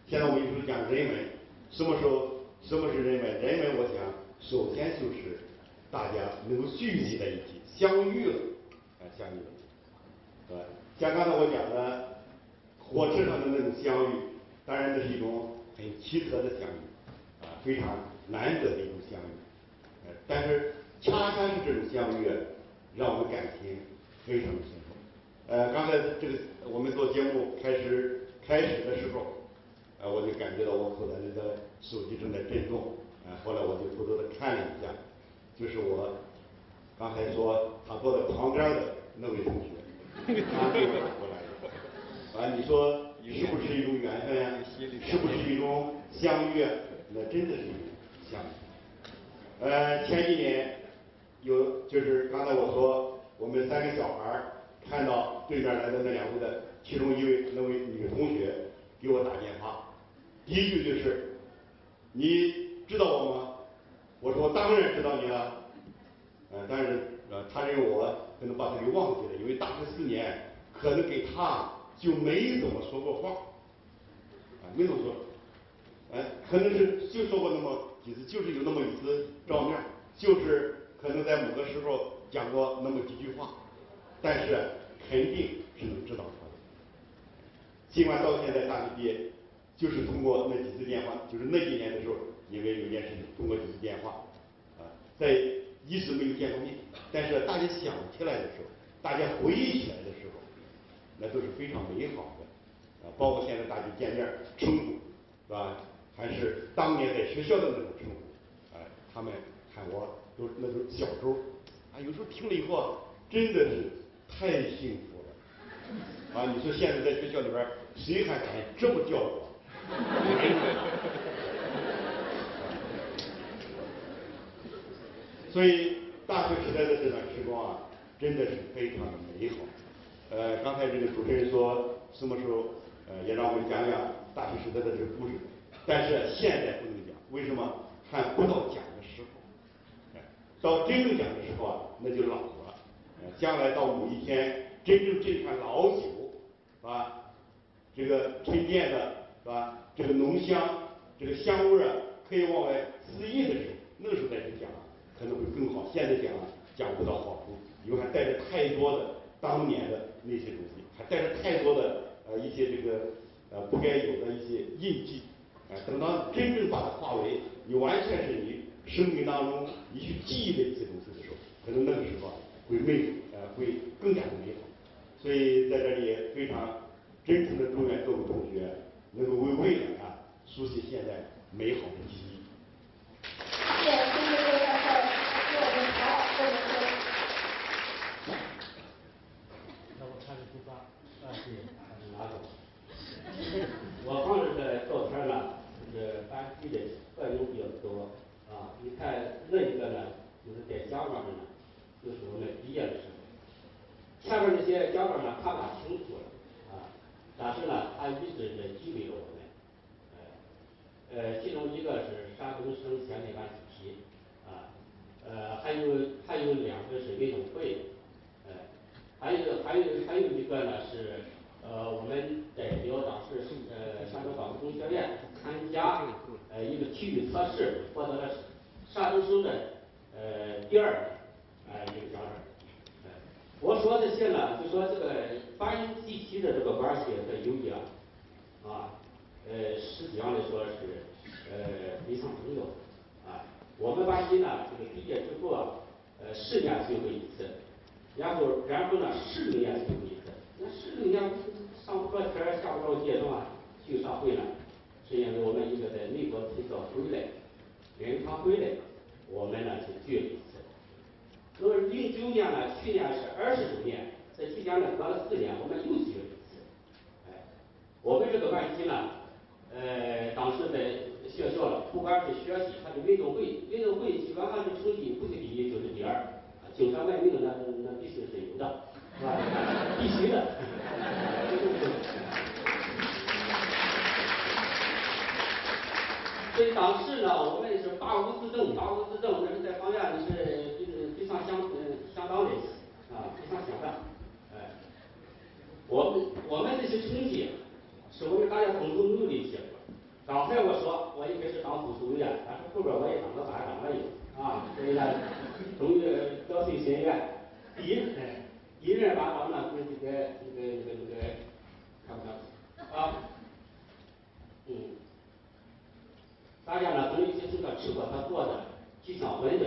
现在我们就是讲人文，什么是人文？人文，我想首先就是大家能够聚集在一起，相遇了，相遇了，对吧？像刚才我讲的，火车上的那种相遇，当然这是一种很奇特的相遇，非常难得的一种相遇，但是恰恰是这种相遇，让我们感情非常的深厚。刚才这个我们做节目开始的时候，我就感觉到我口袋里的手机正在震动，后来我就偷偷的看了一下，就是我刚才说他坐在旁边的那位同学，他给我打过来的，你说是不是一种缘分呀？是不是一种相遇啊？那真的是一种相遇。前几年就是刚才我说我们3个小孩看到对面来的那2位的其中那位女同学给我打电话，第一句就是你知道我吗？我说当然知道你了。但是他认为我可能把他给忘记了，因为大学4年可能给他就没怎么说过话，没怎么说，可能是就说过那么几次，就是有那么一次照面，就是可能在某个时候讲过那么几句话，但是肯定是能知道他的。尽管到现在大学毕业，就是通过那几次电话，就是那几年的时候，因为有件事情通过几次电话，在一直没有见过面，但是大家想起来的时候，大家回忆起来的时候，那都是非常美好的，包括现在大家见面称呼，是吧？还是当年在学校的那种称呼，他们喊我那都是小周，有时候听了以后，真的是太幸福了，你说现在在学校里边，谁还敢这么叫我？所以大学时代的这段时光真的是非常的美好。刚才这个主持人说什么时候也让我们讲讲大学时代的这个故事，但是现在不能讲，为什么？还不到讲的时候，到真正讲的时候那就老了，将来到某一天真正这串老酒，是吧？这个沉淀的，是吧？这个浓香，这个香味可以往外四溢的时候，那个时候再去讲可能会更好。现在讲不到好处，因为还带着太多的当年的那些东西，还带着太多的一些这个不该有的一些印记。等到真正把它化为你完全是你生命当中你去记忆的一些东西的时候，可能那个时候会更加的美好。所以在这里也非常真诚的祝愿各位同学能够为未来书写现在美好的记忆。 谢谢谢谢各位教授，给我们好好说一说。 那我开始出发，谢谢，拿走。我放这个照片呢，就是班级的合影比较多你看那一个呢，就是在家长呢，就是我们毕业的时候。前面那些家长呢看不大清楚了但是呢，他一直在记录着我们。其中一个是山东省现代班主席还有2个是运动会还有一个呢是我们代表当时山东广播工学院参加一个体育测试，获得了山东省的第2一个奖状。我说这些呢，就说这个班集体的这个关系和友谊实际上来说是非常重要我们班级呢，这个毕业之后10年聚会一次，然后呢16年聚会一次。那16年上不着天下不着街是吧？聚啥会呢？是因为我们一个在美国退校回来，他回来，我们呢就聚了一次。那么09年呢，去年是20周年，这期间呢隔了4年，我们又聚了一次。我们这个班级呢，当时在学校了，不管是学习还是运动会基本上是成绩不是第1就是第2，经常外名那必须是有的，是吧？必须的。所以当时呢，我们是八五之政，那是在方面是非常相当的非常相当。我们这些成绩是我们大家共同努力结果， 学院，一人把我们跟这个看不上啊，大家呢可能一些从这吃过他做的鸡香粉的，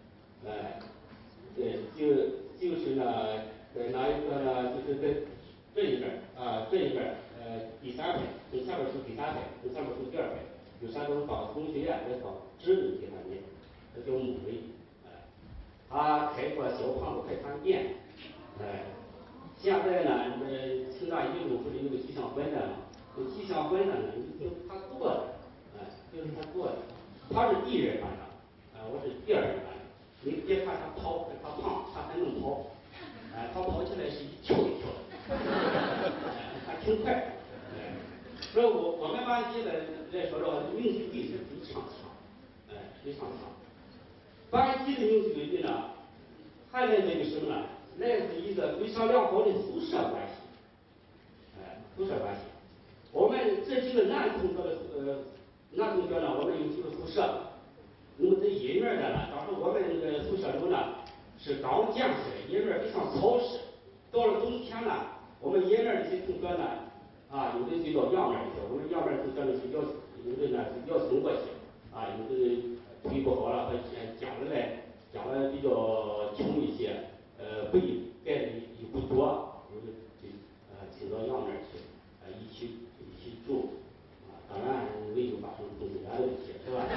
就是呢，哪一个呢？就是在这一边这一边第三排，从下边数第三排，从上边数第二排，有山东纺织学院这套知名给他念，这叫母雷，他开过小胖子快餐店，现在呢，清大一中不是有个鸡香粉的吗？这鸡香粉呢，就是他做的，就是他做的，他是第一人班长，我是第二人班长。你别看他跑，他胖，他还能跑，他跑起来是一跳一跳的，还挺快，所以我们班级来说的话，凝聚力是非常强，非常强。班级的凝聚力呢，还来自于什么呢？来自一个非常良好的宿舍关系，宿舍关系。我们这几个男同学呢，我们有几个宿舍。那么在一面的呢，当时我们那个宿舍楼呢是刚建起来，一面非常潮湿。到了冬天呢，我们一面这些同学呢，有的就到阳面去，我们阳面同学呢是有的呢是要送过去，有的腿不好了和家里比较穷一些，被盖的也不多，有的就请到阳面去，一起住，当然没有发生同性恋的问题，是吧？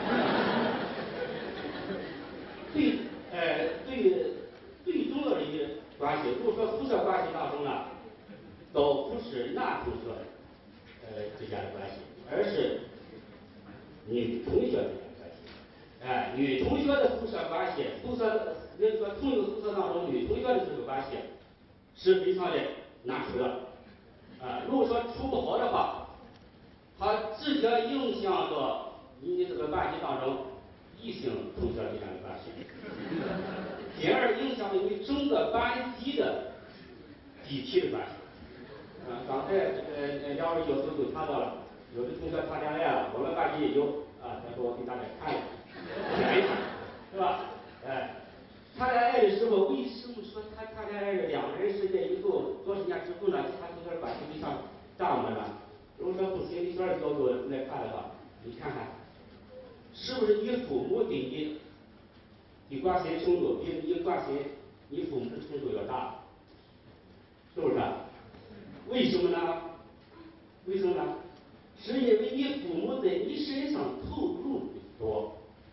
最重要的一个关系，如果说宿舍关系当中呢，都不是男同学之间的关系，而是女同学之间的关系。女同学的宿舍关系，人说同一个宿舍当中，女同学的这个关系是非常的难处的。如果说处不好的话，它直接影响到你这个班级当中异性同学之间的关系，进而影响了你整个班级的集体的关系。刚才两位教授都谈到了，有的同学谈恋爱了，我们班级也有他说我给大家看一下，是吧？谈恋爱的时候，为什么说谈恋爱的两个人时间以后多少年之后呢，其他同学关系非常淡漠呢？如果说从心理学的角度来看的话，你看看，是不是你父母对你的关心程度比你关心你父母的程度要大？是不是？为什么呢？为什么呢？是因为你父母在你身上投入的多。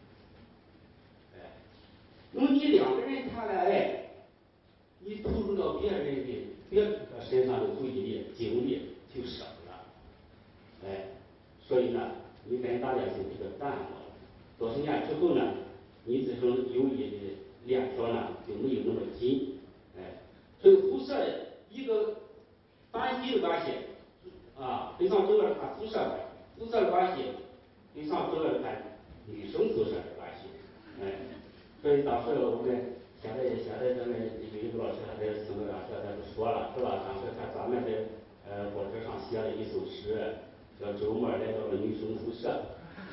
那么你两个人谈恋爱，你投入到别人身上的注意力、精力就少了。所以呢，你跟大家就比较淡漠了。多少年之后呢，你这种友谊的链条呢就没有那么紧。所以宿舍一个班级的关系非常重要的看宿舍关系，宿舍的关系非常重要的看女生宿舍的关系。所以当时我们现在咱们有一个老师还在四个老师在说了，是吧？当时他专门在火车上写了一首诗，叫周末来到了女生宿舍。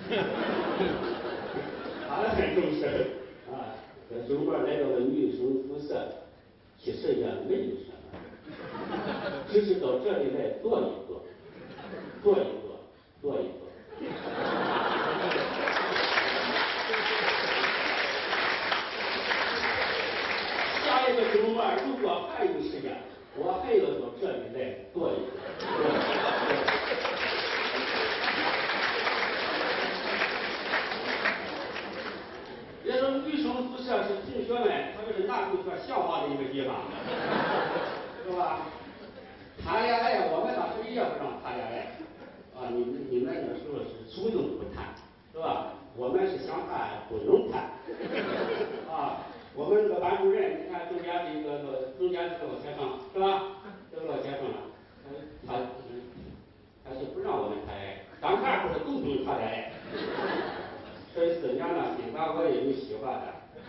他很重视周末来到了女生宿舍，其实也没有什么，只是到这里来坐一坐。下一个周末如果还有时间，我还要到这里来坐一坐。人说女生宿舍是同学们，特别是男同学向往的一个地方，是吧？谈恋爱，我们当时也不让谈恋爱你们那时候是主动不谈，是吧？我们是想谈不能谈我们这个班主任，你看中间这个老先生是吧？这个老先生呢，他是不让我们谈恋爱，当干部的都不能谈恋爱。这4年呢，尽管我也有喜欢的。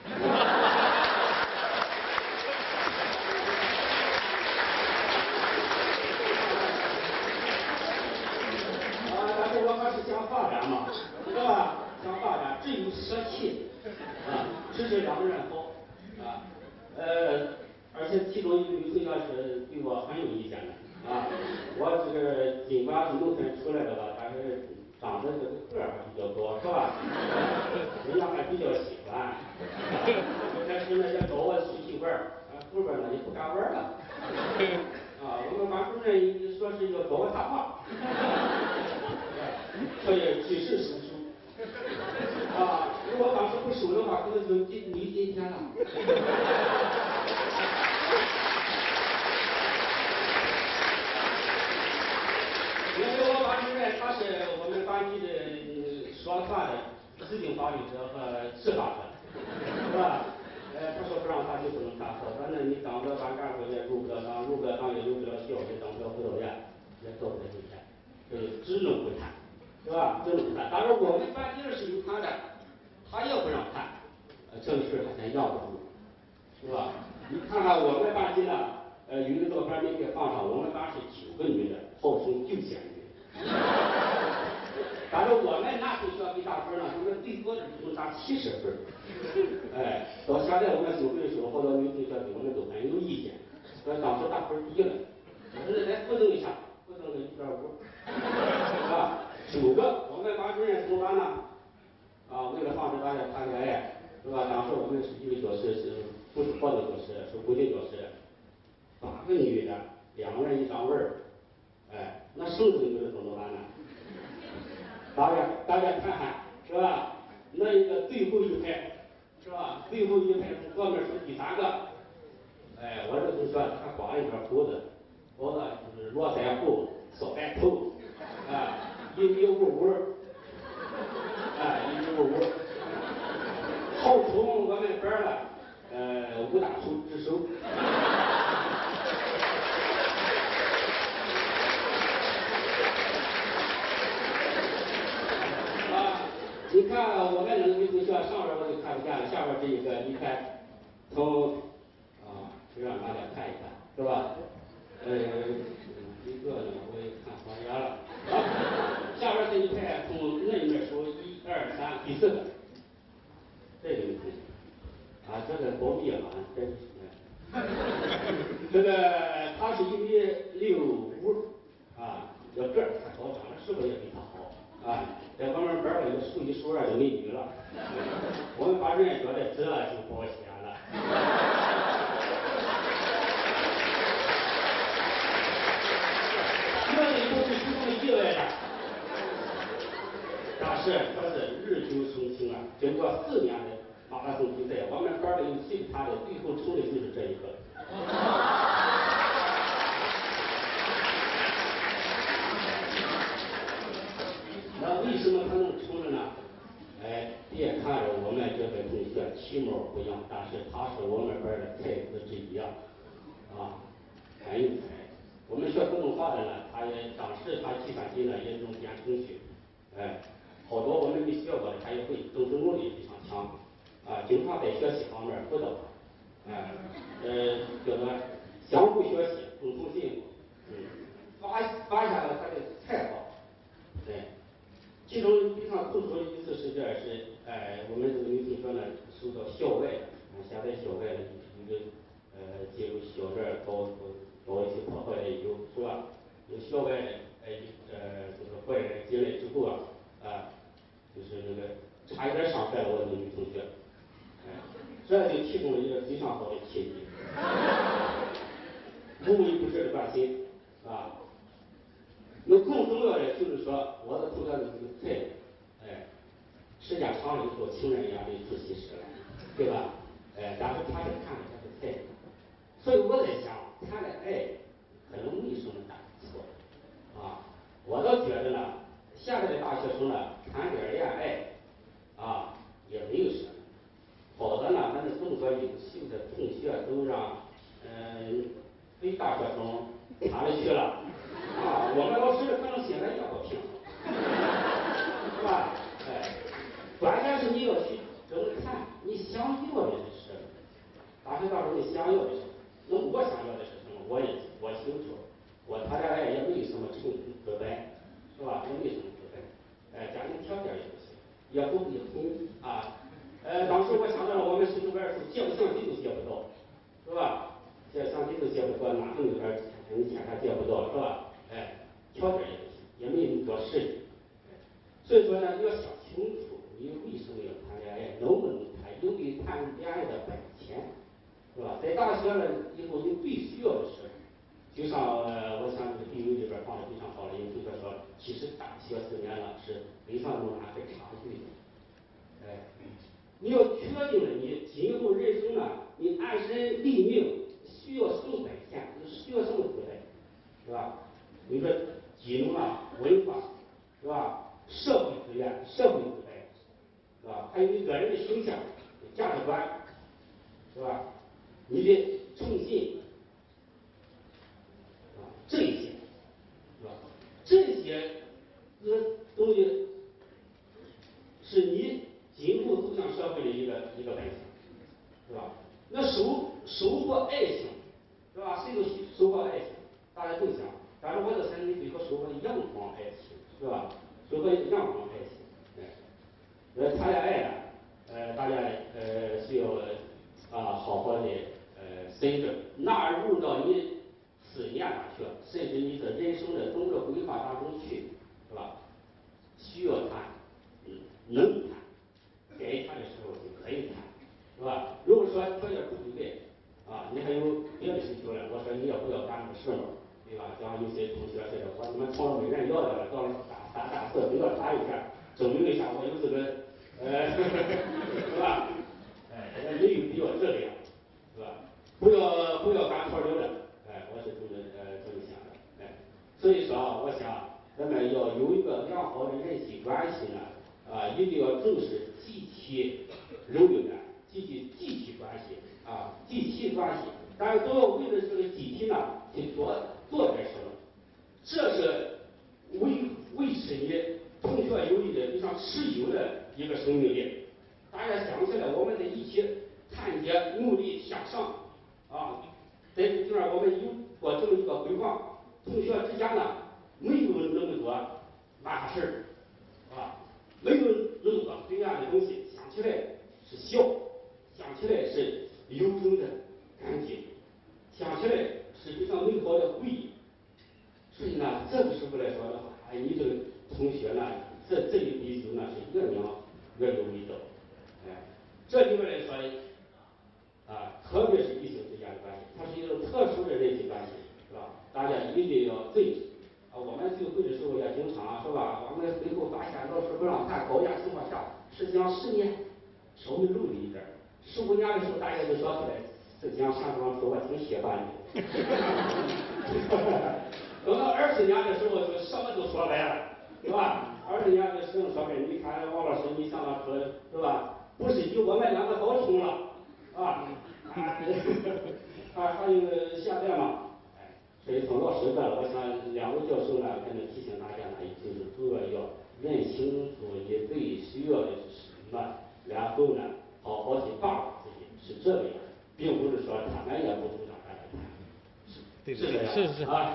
但是我还是想发展嘛，是吧？想发展，只有舍弃只是两个人好且其中一个女同学是对我很有意见的啊。我这个尽管是农村出来的吧，但是长得这个个儿还比较高，是吧？人家还比较喜欢。但是呢，也找我出去玩儿，后边呢也不敢玩了。啊，我们班主任说是要找我谈话，所以及时收手。啊，如果当时不收的话，可能就没今天了。因为我班主任他是我们班级的说了算的指定法律者和执法者，是吧？他说不让谈就不能谈，说反正你当不了班干部也入不了党，入不了党也入不了校，也当不了辅导员，也做不了今天，所以只能不谈，是吧？只能不谈。当然我们班级是有谈的，他也不让谈，这个事还真要不住，是吧？你看看我们班级呢，有的照片没给放上，我们班是9个女的，号称9仙女。但是我们男同学给打分呢，我们最多的只能打70分。哎，到现在我们收分的时候，好多女同学对我们都很有意见，说当时打分低了，我说来复正一下，复正个1.5，是吧？9个，我们班主任怎么办呢？啊，为了防止大家谈恋爱，是吧？当时我们是一个教室是不是活动教室，是固定教室，8个女的，2个人一张位儿，哎，那剩下的女的怎么办呢？大家看看，是吧？那一个最后一排，是吧？最后一排从左面数第3个，哎，我这同学他刮了一点胡子，胡子就是络腮胡，小白头，哎，1.55米，哎，1.55米，号称我们班的5大手之首。你看我们那个女同学上边我就看不见了，下边这一个你看，从就让大家看一看，是吧？一个呢我也看花眼了，下边这一排从那一面数1、2、3，第4个，这个女同学，这个保密了，真是。这个她是1.65米，这个儿还高，长得是不是也比她好？在我们班里数1数2的美女了。我们班主任觉得这就保险了。这里不是其中的意外的，但是可是日久生情啊。经过4年的马拉松比赛，我们班里有7个谈的，最后成的就是这一个。那为什么他能成了呢？哎，别看着我们这个同学其貌不扬，但是他是我们班的才子之一很有才。我们学普通话的呢，他也当时他计算机呢也能编程序，好多我们没学过的他也会，政治能力非常强，经常在学习方面辅导，叫做相互学习，共同进步，发现了他的才华，其中非常突出的一次事件是，我们这个女同学呢受到校外，现在校外的有的进入校园搞一些破坏的有，是吧？有校外的这个坏人进来之后就是那个差一点伤害了我这个女同学，这就提供了一个非常好的契机，无微不至的关心，那更重要的就是说，我的同学的这个才，时间长了以后，情人眼里出西施了，对吧？但是他是看的这个才，所以我在想，谈恋爱可能没什么大错，我倒觉得呢，现在的大学生呢，谈点恋爱，也没有什么，好的呢，那是这么多优秀的同学都让非大学生谈了去了。我们老师可能现在也不平衡，是吧？关键是你要去怎么看，你想要的是什么？大学到时候你想要的是什么？那我想要的是什么？我清楚，我谈恋爱也没有什么成资本，是吧？也没什么资本，家庭条件也不行，也不会婚当时我想到了我们学生班的时候，借不相机都借不到，是吧？这是吧？哎，条件也不行，也没那么多时间。所以说呢，你要想清楚你为什么要谈恋爱，能不能谈，有没有谈恋爱的本钱，是吧？在大学了以后，你最需要的是，就像我想这个地位里边放的非常好的，有同学说，其实大学4年了是北上广哪个差距的，哎，你要确定了你今后人生呢，你安身立命需要什么本钱，需要什么资本，是吧？你说金融啊、文化，是吧？社会资源、社会资本，是吧？还有你个人的形象、价值观，是吧？你的诚信，啊，这些，是吧？这些东西是你今后走向社会的一个本钱，是吧？那收获爱情，是吧？谁都收获爱情，大家都想，但是我的身体最后收获阳光爱情，是吧？收获阳光爱情，谈恋爱呢，大家需要好好的审视纳入到你思念上去，甚至你的人生的整个规划当中去，是吧？需要谈，能谈，该谈的时候就可以谈，是吧？如果说条件不具备，你还有别的需求了，我说你也不要干那么时髦，对吧？像有些同学说的，我他妈从来没人要的了，到了大4非要谈一下，证明一下我有这个，是吧？哎，没有必要这个样，是吧？不要干错流的，我是这么想的，所以说我想咱们要有一个良好的人际关系呢，一定要重视集体荣誉感，积极集体关系，集体关系，但是都要为了这个集体呢去做点什么，这是维持你同学友谊的非常持久的一个生命力。大家想起来，我们得一起团结努力向上，在这儿我们有过这么一个规划，同学之间呢没有那么多麻烦事儿，没有那么多黑暗的东西，想起来是笑，想起来是由衷的感激，想起来是非常美好的回忆。所以呢，这个时候来说的话，你这个同学呢，这一辈子呢是越描越有味道，这里面来说特别是异性之间的关系，它是一种特殊的人际关系，是吧？大家一定要珍惜。我们聚会的时候也经常是吧？我们最后发现老师不让谈高雅情况下，实际上10年稍微露了一点，15年的时候大家就说出来，实际上上庄说我挺喜欢的。等到20年的时候就什么都说白了，是吧？20年的时候说白，你看王老师你上了课是吧？不是以我们2个高冲了，还有现在嘛，所以从老师这，我想2位教授呢，可能提醒大家呢，就是主要要认清楚你最需要的是什么，然后呢，好好去把握自己，是这个样，并不是说他们也不主张大家谈。 对， 是这样是啊。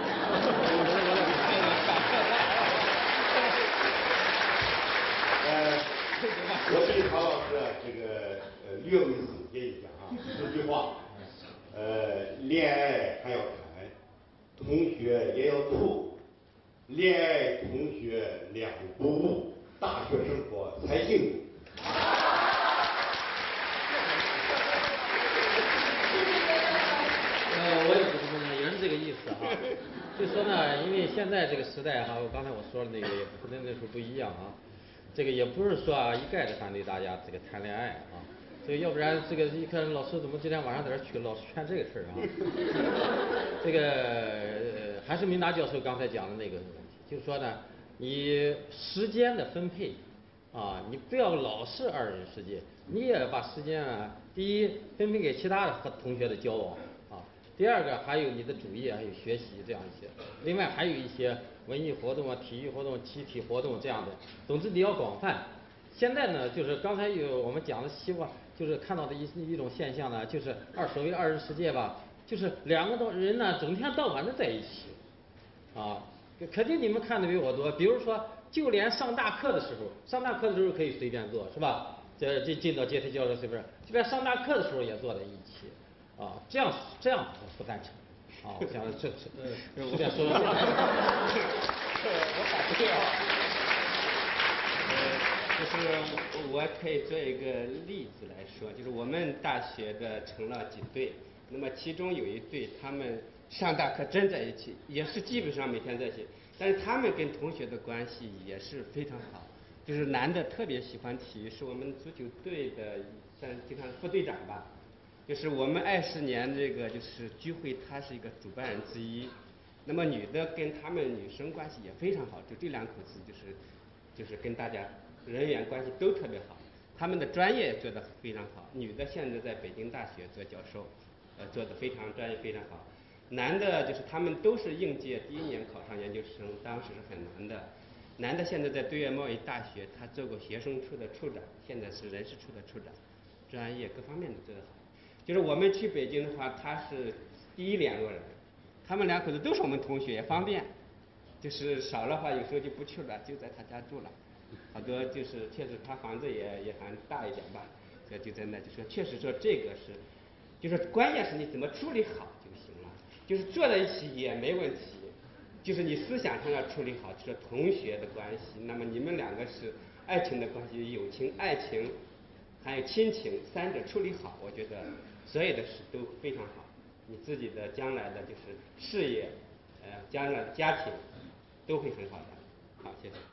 我给曹老师这个略微总结一下4句话，恋爱还要谈，同学也要处，恋爱同学两不误，大学生活才幸福。 我也不是呢，也是这个意思就说呢，因为现在这个时代我刚才我说的那个也跟那时候不一样这个也不是说一概的反对大家这个谈恋爱这个要不然这个一看老师怎么今天晚上在这去老是劝这个事这个还是明达教授刚才讲的那个问题，就是说呢，你时间的分配你不要老是2人世界，你也把时间第一分配给其他的和同学的交往第二个还有你的主业，还有学习这样一些，另外还有一些文艺活动体育活动、集体活动这样的，总之你要广泛。现在呢，就是刚才我们讲的希望，就是看到的一种现象呢，就是所谓2人世界吧，就是2个人呢整天到晚的在一起肯定你们看的比我多。比如说，就连上大课的时候可以随便坐，是吧？这进到阶梯教室随便，就连上大课的时候也坐在一起这样不赞成， 啊，我想这随便说说。 我反对就是我可以做一个例子来说，就是我们大学的成了几对，那么其中有一对他们上大课真在一起，也是基本上每天在一起，但是他们跟同学的关系也是非常好。就是男的特别喜欢体育，是我们足球队的算经常副队长吧。就是我们20年这个就是聚会，他是一个主办人之一。那么女的跟他们女生关系也非常好，就这两口子就是跟大家人员关系都特别好，他们的专业也做得非常好。女的现在在北京大学做教授，做得非常专业非常好。男的就是他们都是应届第1年考上研究生，当时是很难的。男的现在在对外贸易大学，他做过学生处的处长，现在是人事处的处长，专业各方面都做得好。就是我们去北京的话，他是第一联络人，他们两口子都是我们同学，也方便。就是少的话，有时候就不去了，就在他家住了。好多就是确实他房子也还大一点吧，就在那就说确实说这个是，就是关键是你怎么处理好就行了，就是坐在一起也没问题。就是你思想上要处理好，就是同学的关系，那么你们两个是爱情的关系，友情、爱情，还有亲情3者处理好，我觉得所有的事都非常好。你自己的将来的就是事业，将来的家庭都会很好的。好，谢谢。